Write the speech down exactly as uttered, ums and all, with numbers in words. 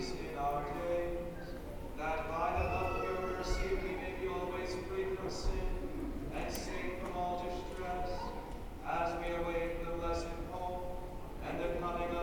increase in our days, that by the help of your mercy we may be always free from sin and safe from all distress, as we await the blessed hope and the coming